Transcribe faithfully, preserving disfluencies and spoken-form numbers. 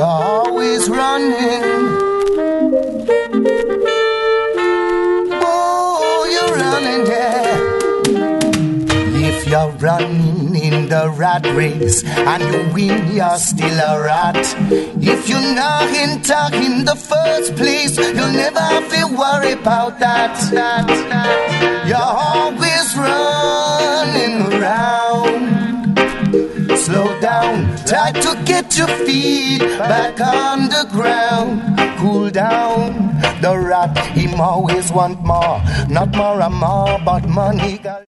You're always running. Oh, you're running, yeah. If you're running in the rat race and you win, you're still a rat. If you're not in talk in the first place, you'll never have to worry about that. that, that. You're always running around. Slow down, try to get your feet back on the ground. Cool down, the rat, him always want more. Not more and more, but money.